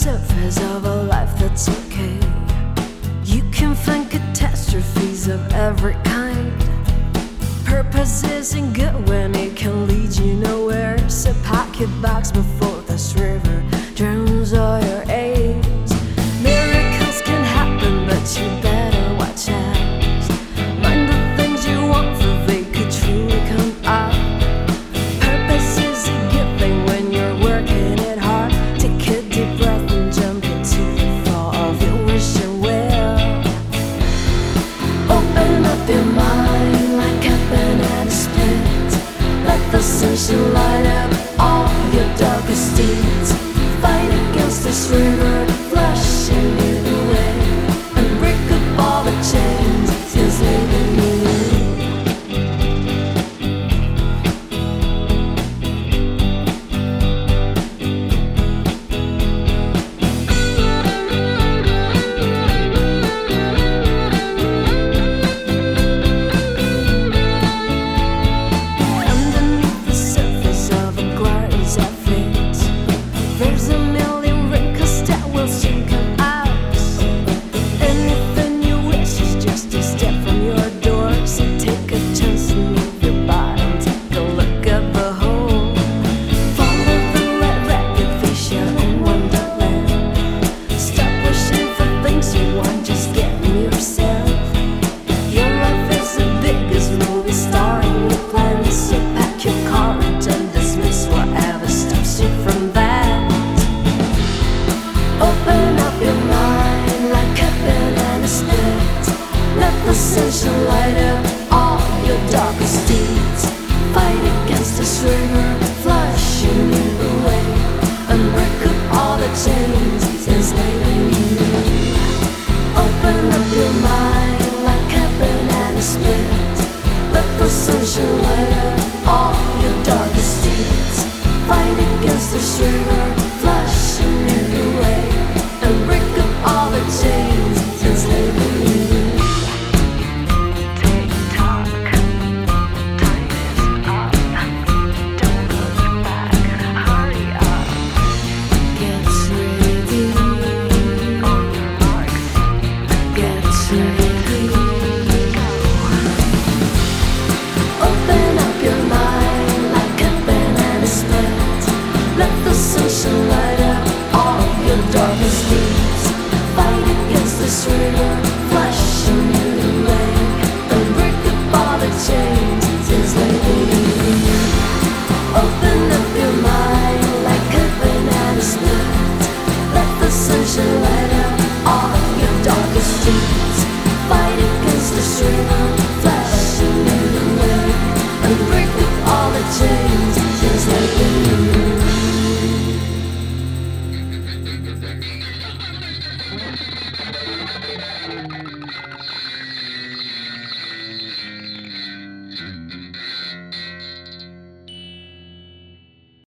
surface of a life that's okay. You can find catastrophes of every kind. Purpose isn't good when it can lead you nowhere. So pack your bags before this river drowns all your aims. Miracles can happen, but you better watch out. Mind the things you want, for they could truly come out. Purpose is a good thing when you're working it hard. Take a deep breath and jump into the fall of your wishing will. Open up your mind like a banana split. Let the sunshine light up all your darkest deeds. Fight against this river